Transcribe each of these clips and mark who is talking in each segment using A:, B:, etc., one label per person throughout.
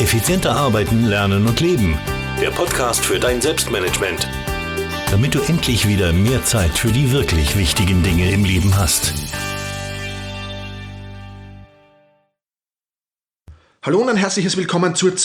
A: Effizienter arbeiten, lernen und leben. Der Podcast für dein Selbstmanagement. Damit du endlich wieder mehr Zeit für die wirklich wichtigen Dinge im Leben hast.
B: Hallo und ein herzliches Willkommen zur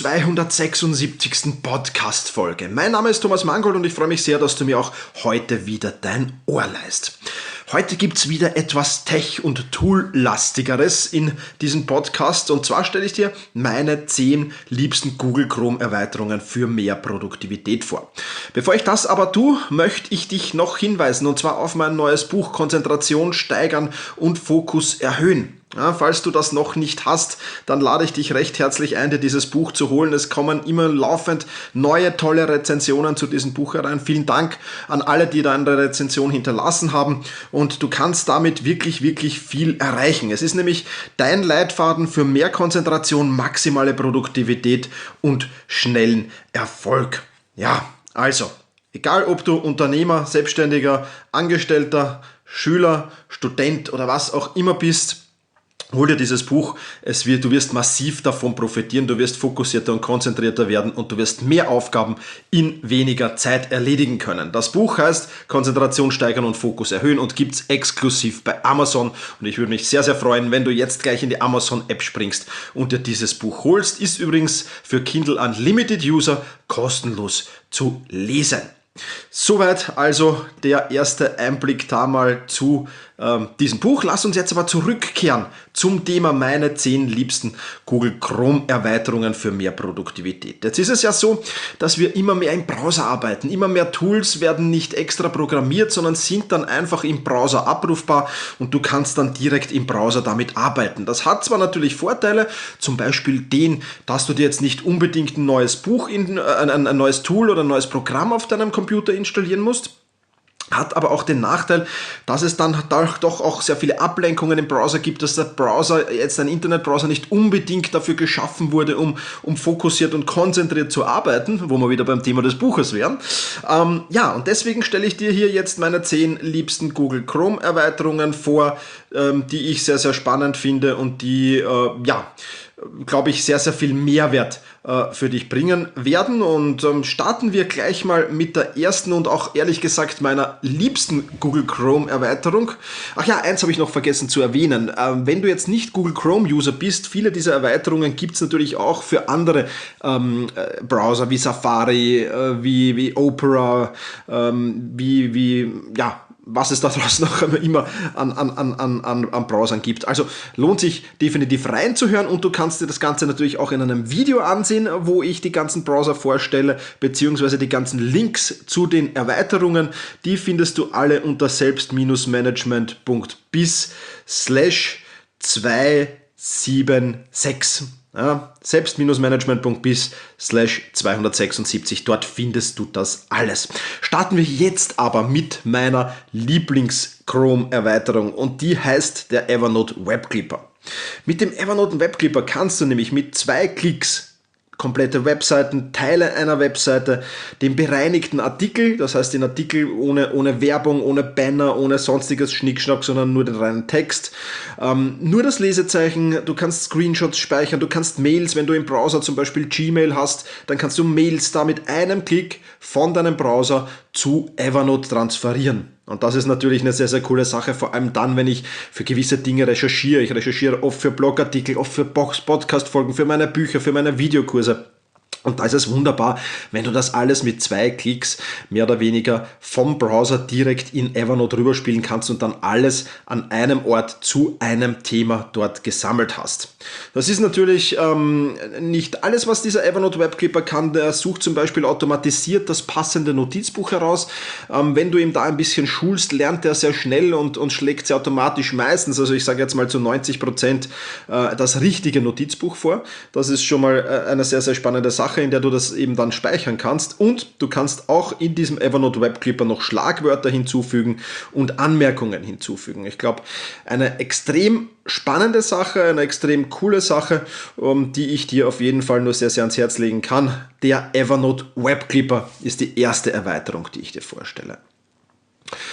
B: 276. Podcast-Folge. Mein Name ist Thomas Mangold und ich freue mich sehr, dass du mir auch heute wieder dein Ohr leihst. Heute gibt's wieder etwas Tech- und Tool-lastigeres in diesem Podcast und zwar stelle ich dir meine 10 liebsten Google Chrome-Erweiterungen für mehr Produktivität vor. Bevor ich das aber tue, möchte ich dich noch hinweisen und zwar auf mein neues Buch Konzentration steigern und Fokus erhöhen. Ja, falls du das noch nicht hast, dann lade ich dich recht herzlich ein, dir dieses Buch zu holen. Es kommen immer laufend neue, tolle Rezensionen zu diesem Buch herein. Vielen Dank an alle, die da eine Rezension hinterlassen haben und du kannst damit wirklich, wirklich viel erreichen. Es ist nämlich dein Leitfaden für mehr Konzentration, maximale Produktivität und schnellen Erfolg. Ja, also, egal ob du Unternehmer, Selbstständiger, Angestellter, Schüler, Student oder was auch immer bist, hol dir dieses Buch, du wirst massiv davon profitieren, du wirst fokussierter und konzentrierter werden und du wirst mehr Aufgaben in weniger Zeit erledigen können. Das Buch heißt Konzentration steigern und Fokus erhöhen und gibt's exklusiv bei Amazon und ich würde mich sehr, sehr freuen, wenn du jetzt gleich in die Amazon-App springst und dir dieses Buch holst. Ist übrigens für Kindle Unlimited User kostenlos zu lesen. Soweit also der erste Einblick da mal zu diesem Buch. Lass uns jetzt aber zurückkehren zum Thema meine 10 liebsten Google Chrome Erweiterungen für mehr Produktivität. Jetzt ist es ja so, dass wir immer mehr im Browser arbeiten. Immer mehr Tools werden nicht extra programmiert, sondern sind dann einfach im Browser abrufbar und du kannst dann direkt im Browser damit arbeiten. Das hat zwar natürlich Vorteile, zum Beispiel den, dass du dir jetzt nicht unbedingt ein neues Buch, ein neues Tool oder ein neues Programm auf deinem Computer installieren musst. Hat aber auch den Nachteil, dass es dann doch auch sehr viele Ablenkungen im Browser gibt, dass der Browser, jetzt ein Internetbrowser, nicht unbedingt dafür geschaffen wurde, um fokussiert und konzentriert zu arbeiten, wo wir wieder beim Thema des Buches wären. Und deswegen stelle ich dir hier jetzt meine 10 liebsten Google Chrome Erweiterungen vor, die ich sehr, sehr spannend finde und die, glaube ich, sehr, sehr viel Mehrwert für dich bringen werden. Und starten wir gleich mal mit der ersten und auch ehrlich gesagt meiner liebsten Google Chrome Erweiterung. Ach ja, eins habe ich noch vergessen zu erwähnen. Wenn du jetzt nicht Google Chrome User bist, viele dieser Erweiterungen gibt es natürlich auch für andere Browser wie Safari, wie Opera, was es da draußen noch immer an Browsern gibt. Also lohnt sich definitiv reinzuhören und du kannst dir das Ganze natürlich auch in einem Video ansehen, wo ich die ganzen Browser vorstelle, beziehungsweise die ganzen Links zu den Erweiterungen. Die findest du alle unter selbst-management.biz/276. Ja, selbst-management.biz/276, dort findest du das alles. Starten wir jetzt aber mit meiner Lieblings-Chrome-Erweiterung und die heißt der Evernote Web Clipper. Mit dem Evernote Web Clipper kannst du nämlich mit 2 Klicks komplette Webseiten, Teile einer Webseite, den bereinigten Artikel, das heißt den Artikel ohne Werbung, ohne Banner, ohne sonstiges Schnickschnack, sondern nur den reinen Text, nur das Lesezeichen, du kannst Screenshots speichern, du kannst Mails, wenn du im Browser zum Beispiel Gmail hast, dann kannst du Mails da mit einem Klick von deinem Browser zu Evernote transferieren. Und das ist natürlich eine sehr, sehr coole Sache, vor allem dann, wenn ich für gewisse Dinge recherchiere. Ich recherchiere oft für Blogartikel, oft für Podcast-Folgen, für meine Bücher, für meine Videokurse. Und da ist es wunderbar, wenn du das alles mit 2 Klicks mehr oder weniger vom Browser direkt in Evernote rüberspielen kannst und dann alles an einem Ort zu einem Thema dort gesammelt hast. Das ist natürlich nicht alles, was dieser Evernote Web Clipper kann. Der sucht zum Beispiel automatisiert das passende Notizbuch heraus. Wenn du ihm da ein bisschen schulst, lernt er sehr schnell und schlägt sehr automatisch meistens, also ich sage jetzt mal zu 90%, das richtige Notizbuch vor. Das ist schon mal eine sehr, sehr spannende Sache, in der du das eben dann speichern kannst und du kannst auch in diesem Evernote Web Clipper noch Schlagwörter hinzufügen und Anmerkungen hinzufügen. Ich glaube, eine extrem spannende Sache, eine extrem coole Sache, die ich dir auf jeden Fall nur sehr, sehr ans Herz legen kann. Der Evernote Web Clipper ist die erste Erweiterung, die ich dir vorstelle.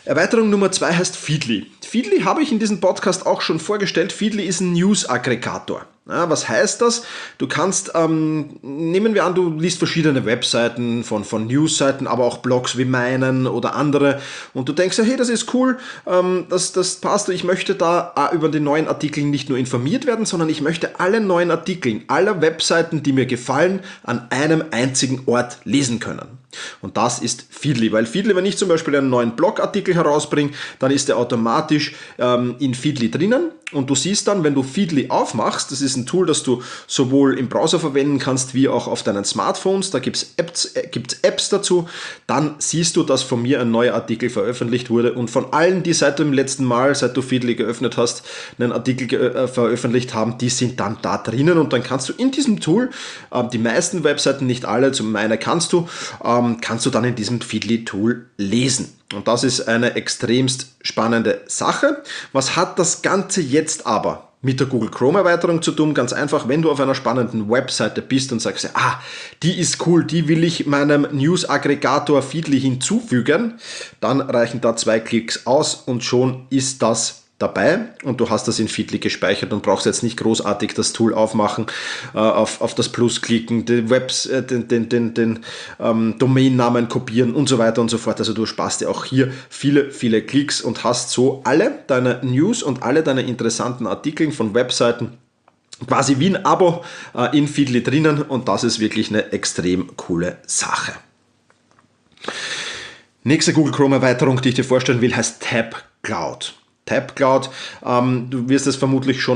B: Erweiterung Nummer 2 heißt Feedly. Feedly habe ich in diesem Podcast auch schon vorgestellt. Feedly ist ein News-Aggregator. Ja, was heißt das? Du kannst, nehmen wir an, du liest verschiedene Webseiten von Newsseiten, aber auch Blogs wie meinen oder andere und du denkst ja, hey, das ist cool, das passt, ich möchte da über die neuen Artikel nicht nur informiert werden, sondern ich möchte alle neuen Artikel aller Webseiten, die mir gefallen, an einem einzigen Ort lesen können. Und das ist Feedly, weil Feedly, wenn ich zum Beispiel einen neuen Blogartikel herausbringe, dann ist der automatisch in Feedly drinnen und du siehst dann, wenn du Feedly aufmachst, das ist ein Tool, das du sowohl im Browser verwenden kannst, wie auch auf deinen Smartphones, da gibt's Apps dazu, dann siehst du, dass von mir ein neuer Artikel veröffentlicht wurde und von allen, die seit dem letzten Mal, seit du Feedly geöffnet hast, einen Artikel veröffentlicht haben, die sind dann da drinnen und dann kannst du in diesem Tool, die meisten Webseiten, nicht alle, zum meine kannst du dann in diesem Feedly-Tool lesen. Und das ist eine extremst spannende Sache. Was hat das Ganze jetzt aber mit der Google Chrome Erweiterung zu tun? Ganz einfach, wenn du auf einer spannenden Webseite bist und sagst, die ist cool, die will ich meinem News-Aggregator Feedly hinzufügen, dann reichen da 2 Klicks aus und schon ist das dabei und du hast das in Feedly gespeichert und brauchst jetzt nicht großartig das Tool aufmachen, auf das Plus klicken, den Domainnamen kopieren und so weiter und so fort. Also du sparst dir auch hier viele Klicks und hast so alle deine News und alle deine interessanten Artikel von Webseiten quasi wie ein Abo in Feedly drinnen und das ist wirklich eine extrem coole Sache. Nächste Google Chrome Erweiterung, die ich dir vorstellen will, heißt Tab Cloud. Tab Cloud, du wirst es vermutlich schon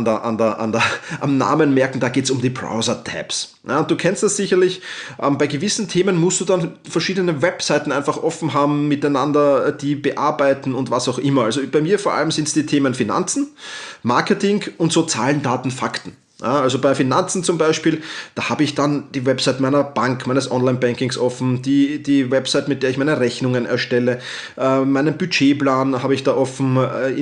B: am Namen merken, da geht es um die Browser-Tabs. Ja, du kennst das sicherlich, bei gewissen Themen musst du dann verschiedene Webseiten einfach offen haben, miteinander die bearbeiten und was auch immer. Also bei mir vor allem sind es die Themen Finanzen, Marketing und so Zahlen, Daten, Fakten. Ja, also bei Finanzen zum Beispiel, da habe ich dann die Website meiner Bank, meines Online-Bankings offen, die Website, mit der ich meine Rechnungen erstelle, meinen Budgetplan habe ich da offen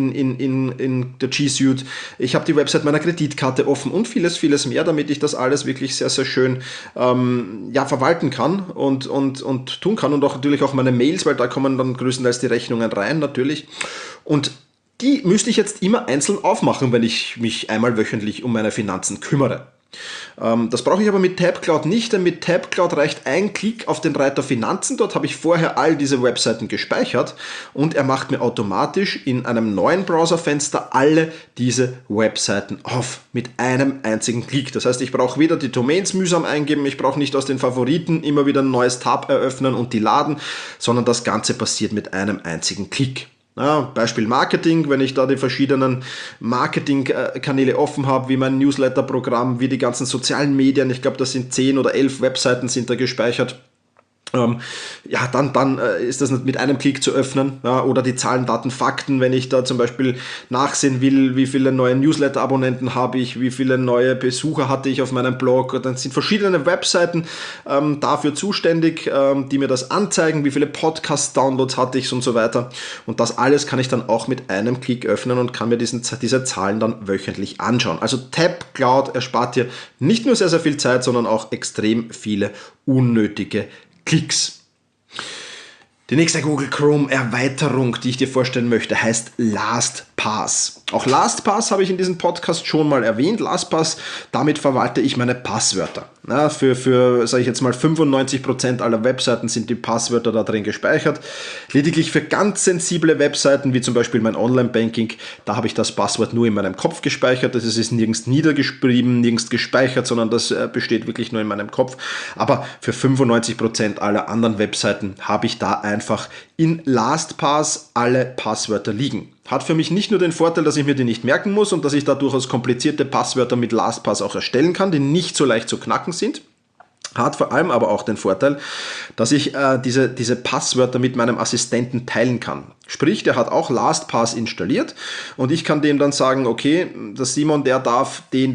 B: in der G Suite. Ich habe die Website meiner Kreditkarte offen und vieles mehr, damit ich das alles wirklich sehr schön verwalten kann und tun kann und auch natürlich auch meine Mails, weil da kommen dann größtenteils die Rechnungen rein natürlich und die müsste ich jetzt immer einzeln aufmachen, wenn ich mich einmal wöchentlich um meine Finanzen kümmere. Das brauche ich aber mit Tab Cloud nicht, denn mit Tab Cloud reicht ein Klick auf den Reiter Finanzen. Dort habe ich vorher all diese Webseiten gespeichert und er macht mir automatisch in einem neuen Browserfenster alle diese Webseiten auf mit einem einzigen Klick. Das heißt, ich brauche weder die Domains mühsam eingeben, ich brauche nicht aus den Favoriten immer wieder ein neues Tab eröffnen und die laden, sondern das Ganze passiert mit einem einzigen Klick. Ja, Beispiel Marketing, wenn ich da die verschiedenen Marketingkanäle offen habe, wie mein Newsletter-Programm, wie die ganzen sozialen Medien, ich glaube, das sind 10 oder 11 Webseiten sind da gespeichert. Dann ist das mit einem Klick zu öffnen, ja, oder die Zahlen, Daten, Fakten, wenn ich da zum Beispiel nachsehen will, wie viele neue Newsletter-Abonnenten habe ich, wie viele neue Besucher hatte ich auf meinem Blog, dann sind verschiedene Webseiten dafür zuständig, die mir das anzeigen, wie viele Podcast-Downloads hatte ich und so weiter und das alles kann ich dann auch mit einem Klick öffnen und kann mir diese Zahlen dann wöchentlich anschauen. Also Tab Cloud erspart dir nicht nur sehr viel Zeit, sondern auch extrem viele unnötige Klicks. Die nächste Google Chrome Erweiterung, die ich dir vorstellen möchte, heißt LastPass. Auch LastPass habe ich in diesem Podcast schon mal erwähnt. LastPass, damit verwalte ich meine Passwörter. Ja, für sage ich jetzt mal 95% aller Webseiten sind die Passwörter da drin gespeichert. Lediglich für ganz sensible Webseiten, wie zum Beispiel mein Online-Banking, da habe ich das Passwort nur in meinem Kopf gespeichert. Das ist nirgends niedergeschrieben, nirgends gespeichert, sondern das besteht wirklich nur in meinem Kopf. Aber für 95% aller anderen Webseiten habe ich da einfach in LastPass alle Passwörter liegen. Hat für mich nicht nur den Vorteil, dass ich mir die nicht merken muss und dass ich da durchaus komplizierte Passwörter mit LastPass auch erstellen kann, die nicht so leicht zu knacken sind. Hat vor allem aber auch den Vorteil, dass ich diese Passwörter mit meinem Assistenten teilen kann. Sprich, der hat auch LastPass installiert und ich kann dem dann sagen, okay, der Simon, der darf den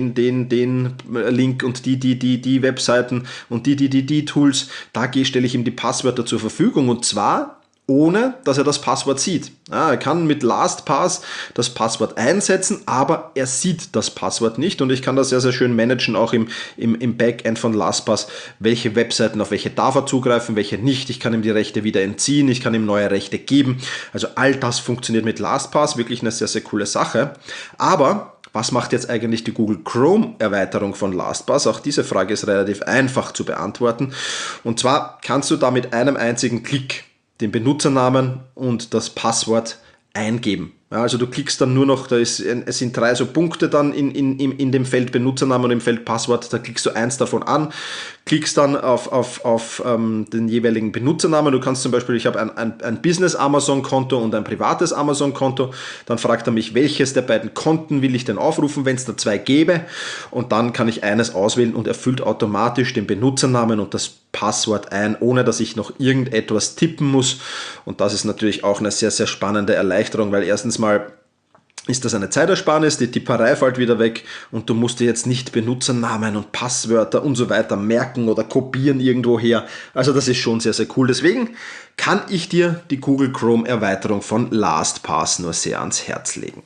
B: Link und die Webseiten und die Tools, da stelle ich ihm die Passwörter zur Verfügung und zwar ohne dass er das Passwort sieht. Ja, er kann mit LastPass das Passwort einsetzen, aber er sieht das Passwort nicht und ich kann das sehr, sehr schön managen, auch im Backend von LastPass, welche Webseiten, auf welche darf er zugreifen, welche nicht. Ich kann ihm die Rechte wieder entziehen, ich kann ihm neue Rechte geben. Also all das funktioniert mit LastPass, wirklich eine sehr, sehr coole Sache. Aber was macht jetzt eigentlich die Google Chrome Erweiterung von LastPass? Auch diese Frage ist relativ einfach zu beantworten. Und zwar kannst du da mit einem einzigen Klick den Benutzernamen und das Passwort eingeben. Ja, also du klickst dann nur noch, es sind 3 so Punkte dann in dem Feld Benutzernamen und im Feld Passwort, da klickst du eins davon an, klickst dann auf den jeweiligen Benutzernamen. Du kannst zum Beispiel, ich habe ein Business Amazon-Konto und ein privates Amazon-Konto, dann fragt er mich, welches der beiden Konten will ich denn aufrufen, wenn es da 2 gäbe, und dann kann ich eines auswählen und er füllt automatisch den Benutzernamen und das Passwort ein, ohne dass ich noch irgendetwas tippen muss, und das ist natürlich auch eine sehr, sehr spannende Erleichterung, weil erstens mal ist das eine Zeitersparnis, die Tipperei fällt wieder weg und du musst dir jetzt nicht Benutzernamen und Passwörter und so weiter merken oder kopieren irgendwo her. Also das ist schon sehr, sehr cool. Deswegen kann ich dir die Google Chrome Erweiterung von LastPass nur sehr ans Herz legen.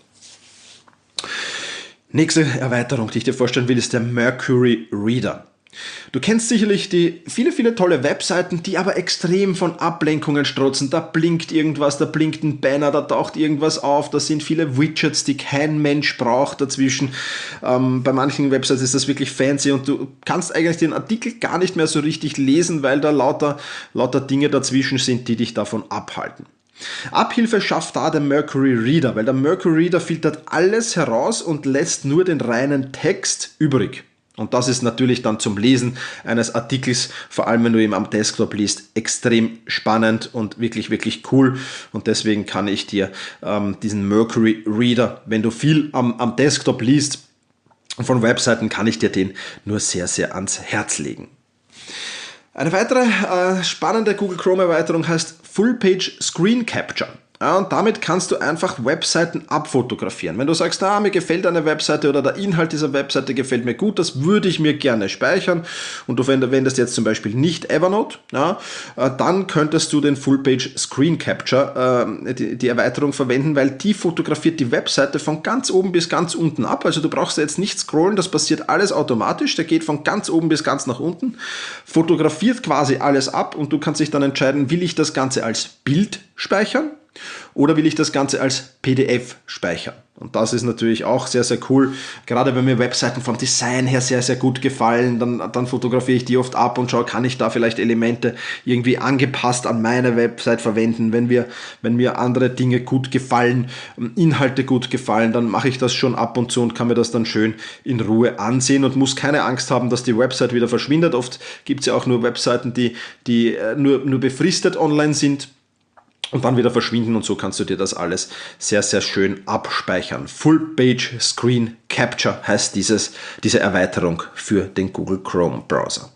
B: Nächste Erweiterung, die ich dir vorstellen will, ist der Mercury Reader. Du kennst sicherlich die viele tolle Webseiten, die aber extrem von Ablenkungen strotzen. Da blinkt irgendwas, da blinkt ein Banner, da taucht irgendwas auf, da sind viele Widgets, die kein Mensch braucht dazwischen. Bei manchen Websites ist das wirklich fancy und du kannst eigentlich den Artikel gar nicht mehr so richtig lesen, weil da lauter Dinge dazwischen sind, die dich davon abhalten. Abhilfe schafft da der Mercury Reader, weil der Mercury Reader filtert alles heraus und lässt nur den reinen Text übrig. Und das ist natürlich dann zum Lesen eines Artikels, vor allem wenn du ihn am Desktop liest, extrem spannend und wirklich, wirklich cool. Und deswegen kann ich dir diesen Mercury Reader, wenn du viel am Desktop liest von Webseiten, kann ich dir den nur sehr, sehr ans Herz legen. Eine weitere spannende Google Chrome Erweiterung heißt Full Page Screen Capture. Ja, und damit kannst du einfach Webseiten abfotografieren. Wenn du sagst, mir gefällt eine Webseite oder der Inhalt dieser Webseite gefällt mir gut, das würde ich mir gerne speichern, und du verwendest jetzt zum Beispiel nicht Evernote, ja, dann könntest du den Full Page Screen Capture, die Erweiterung verwenden, weil die fotografiert die Webseite von ganz oben bis ganz unten ab. Also du brauchst jetzt nicht scrollen, das passiert alles automatisch, der geht von ganz oben bis ganz nach unten, fotografiert quasi alles ab und du kannst dich dann entscheiden, will ich das Ganze als Bild speichern oder will ich das Ganze als PDF speichern? Und das ist natürlich auch sehr, sehr cool. Gerade wenn mir Webseiten vom Design her sehr, sehr gut gefallen, dann fotografiere ich die oft ab und schaue, kann ich da vielleicht Elemente irgendwie angepasst an meine Website verwenden. Wenn mir andere Dinge gut gefallen, Inhalte gut gefallen, dann mache ich das schon ab und zu und kann mir das dann schön in Ruhe ansehen und muss keine Angst haben, dass die Website wieder verschwindet. Oft gibt es ja auch nur Webseiten, die nur befristet online sind und dann wieder verschwinden, und so kannst du dir das alles sehr, sehr schön abspeichern. Full Page Screen Capture heißt diese Erweiterung für den Google Chrome Browser.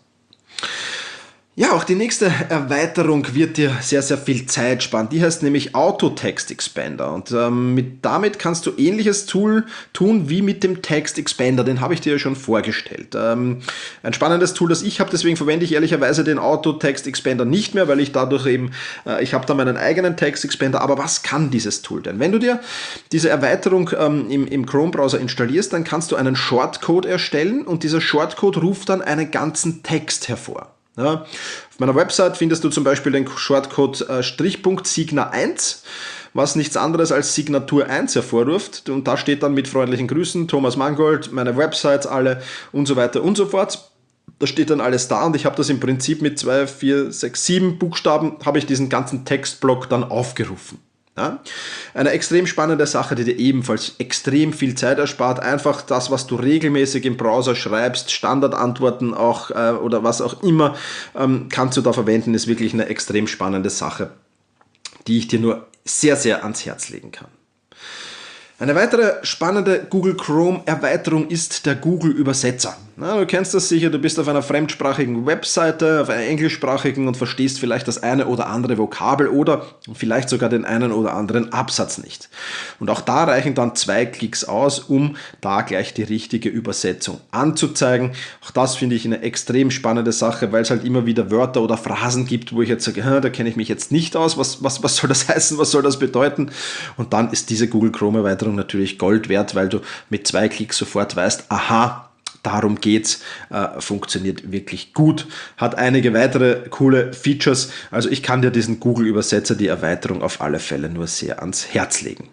B: Ja, auch die nächste Erweiterung wird dir sehr, sehr viel Zeit sparen. Die heißt nämlich Auto Text Expander. Und damit kannst du ähnliches tun wie mit dem Text Expander. Den habe ich dir ja schon vorgestellt. Ein spannendes Tool, das ich habe, deswegen verwende ich ehrlicherweise den Auto Text Expander nicht mehr, weil ich dadurch eben, ich habe da meinen eigenen Text Expander. Aber was kann dieses Tool denn? Wenn du dir diese Erweiterung im Chrome-Browser installierst, dann kannst du einen Shortcode erstellen und dieser Shortcode ruft dann einen ganzen Text hervor. Ja, auf meiner Website findest du zum Beispiel den Shortcode *Signa1, was nichts anderes als Signatur 1 hervorruft. Und da steht dann mit freundlichen Grüßen Thomas Mangold, meine Websites alle und so weiter und so fort. Da steht dann alles da und ich habe das im Prinzip mit 2, 4, 6, 7 Buchstaben habe ich diesen ganzen Textblock dann aufgerufen. Ja? Eine extrem spannende Sache, die dir ebenfalls extrem viel Zeit erspart. Einfach das, was du regelmäßig im Browser schreibst, Standardantworten auch oder was auch immer, kannst du da verwenden, ist wirklich eine extrem spannende Sache, die ich dir nur sehr, sehr ans Herz legen kann. Eine weitere spannende Google Chrome Erweiterung ist der Google Übersetzer. Na, du kennst das sicher, du bist auf einer fremdsprachigen Webseite, auf einer englischsprachigen und verstehst vielleicht das eine oder andere Vokabel oder vielleicht sogar den einen oder anderen Absatz nicht. Und auch da reichen dann 2 Klicks aus, um da gleich die richtige Übersetzung anzuzeigen. Auch das finde ich eine extrem spannende Sache, weil es halt immer wieder Wörter oder Phrasen gibt, wo ich jetzt sage, da kenne ich mich jetzt nicht aus, was soll das heißen, was soll das bedeuten? Und dann ist diese Google Chrome Erweiterung natürlich Gold wert, weil du mit 2 Klicks sofort weißt, aha, darum geht's, funktioniert wirklich gut, hat einige weitere coole Features, also ich kann dir diesen Google Übersetzer, die Erweiterung auf alle Fälle nur sehr ans Herz legen.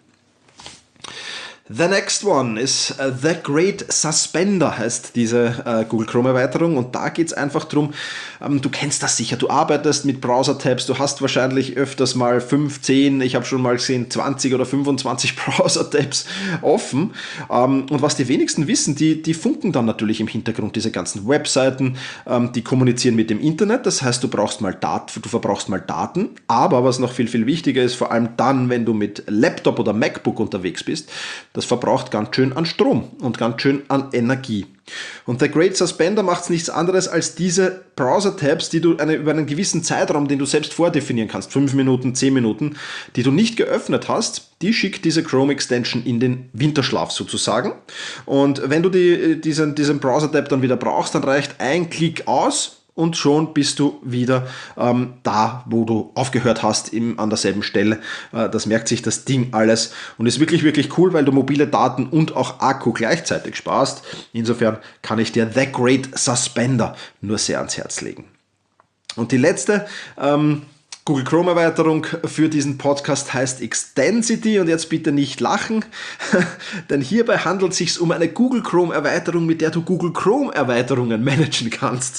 B: The next one is The Great Suspender, heißt diese Google Chrome Erweiterung, und da geht es einfach darum, du kennst das sicher, du arbeitest mit Browser-Tabs, du hast wahrscheinlich öfters mal 5, 10, ich habe schon mal gesehen 20 oder 25 Browser-Tabs offen, und was die wenigsten wissen, die funken dann natürlich im Hintergrund, diese ganzen Webseiten, die kommunizieren mit dem Internet, das heißt, du verbrauchst mal Daten, aber was noch viel, viel wichtiger ist, vor allem dann, wenn du mit Laptop oder MacBook unterwegs bist, das verbraucht ganz schön an Strom und ganz schön an Energie. Und der Great Suspender macht nichts anderes als diese Browser-Tabs, die du über einen gewissen Zeitraum, den du selbst vordefinieren kannst, 5 Minuten, 10 Minuten, die du nicht geöffnet hast, die schickt diese Chrome Extension in den Winterschlaf sozusagen. Und wenn du diesen Browser-Tab dann wieder brauchst, dann reicht ein Klick aus, und schon bist du wieder da, wo du aufgehört hast, an derselben Stelle. Das merkt sich das Ding alles und ist wirklich, wirklich cool, weil du mobile Daten und auch Akku gleichzeitig sparst. Insofern kann ich dir The Great Suspender nur sehr ans Herz legen. Und die letzte Google Chrome Erweiterung für diesen Podcast heißt Extensity, und jetzt bitte nicht lachen, denn hierbei handelt es sich um eine Google Chrome Erweiterung, mit der du Google Chrome Erweiterungen managen kannst.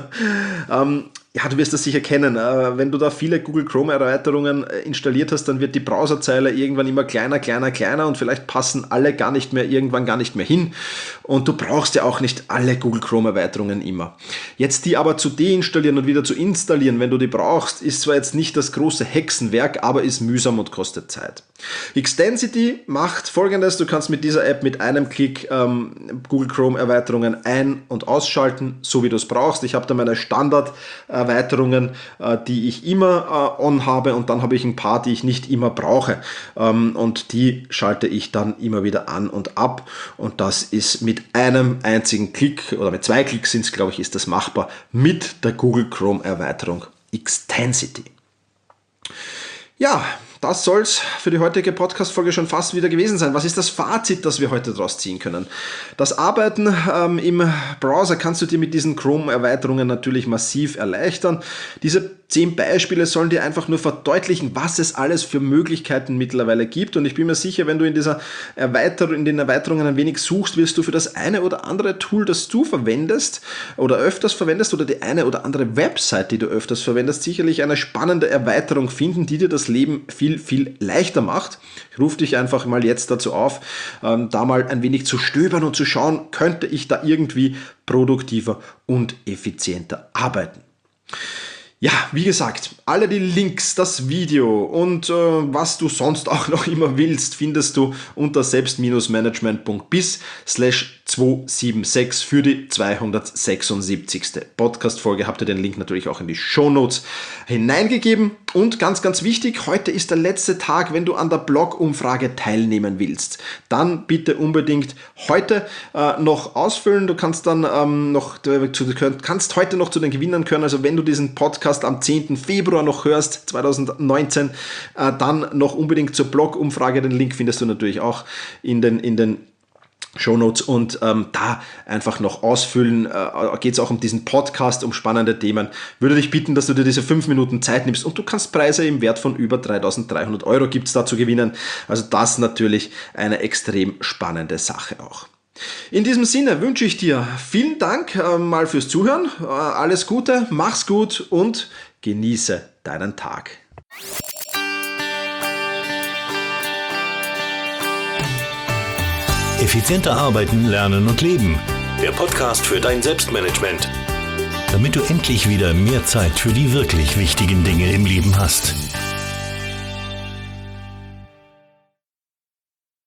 B: Ja, du wirst das sicher kennen. Wenn du da viele Google Chrome Erweiterungen installiert hast, dann wird die Browserzeile irgendwann immer kleiner und vielleicht passen alle irgendwann gar nicht mehr hin. Und du brauchst ja auch nicht alle Google Chrome Erweiterungen immer. Jetzt die aber zu deinstallieren und wieder zu installieren, wenn du die brauchst, ist zwar jetzt nicht das große Hexenwerk, aber ist mühsam und kostet Zeit. Extensity macht Folgendes: Du kannst mit dieser App mit einem Klick Google Chrome Erweiterungen ein- und ausschalten, so wie du es brauchst. Ich habe da meine Standard-Erweiterungen, die ich immer on habe, und dann habe ich ein paar, die ich nicht immer brauche, und die schalte ich dann immer wieder an und ab, und das ist mit einem einzigen Klick oder mit 2 Klicks sind es, glaube ich, ist das machbar mit der Google Chrome Erweiterung Extensity. Ja, das soll es für die heutige Podcast-Folge schon fast wieder gewesen sein. Was ist das Fazit, das wir heute daraus ziehen können? Das Arbeiten im Browser kannst du dir mit diesen Chrome-Erweiterungen natürlich massiv erleichtern. Diese 10 Beispiele sollen dir einfach nur verdeutlichen, was es alles für Möglichkeiten mittlerweile gibt. Und ich bin mir sicher, wenn du in den Erweiterungen ein wenig suchst, wirst du für das eine oder andere Tool, das du verwendest oder öfters verwendest, oder die eine oder andere Website, die du öfters verwendest, sicherlich eine spannende Erweiterung finden, die dir das Leben viel, viel leichter macht. Ich rufe dich einfach mal jetzt dazu auf, da mal ein wenig zu stöbern und zu schauen, könnte ich da irgendwie produktiver und effizienter arbeiten. Ja, wie gesagt, alle die Links, das Video und was du sonst auch noch immer willst, findest du unter selbst-management.biz/276 für die 276. Podcast-Folge. Habt ihr den Link natürlich auch in die Shownotes hineingegeben. Und ganz, ganz wichtig, heute ist der letzte Tag, wenn du an der Blog-Umfrage teilnehmen willst. Dann bitte unbedingt heute noch ausfüllen. Du kannst dann kannst heute noch zu den Gewinnern gehören. Also wenn du diesen Podcast am 10. Februar noch hörst, 2019, dann noch unbedingt zur Blog-Umfrage. Den Link findest du natürlich auch in den Shownotes, und da einfach noch ausfüllen. Geht es auch um diesen Podcast, um spannende Themen. Würde dich bitten, dass du dir diese 5 Minuten Zeit nimmst, und du kannst Preise im Wert von über 3.300 € gibt es da zu gewinnen. Also das natürlich eine extrem spannende Sache auch. In diesem Sinne wünsche ich dir vielen Dank mal fürs Zuhören. Alles Gute, mach's gut und genieße deinen Tag.
A: Effizienter arbeiten, lernen und leben. Der Podcast für dein Selbstmanagement. Damit du endlich wieder mehr Zeit für die wirklich wichtigen Dinge im Leben hast.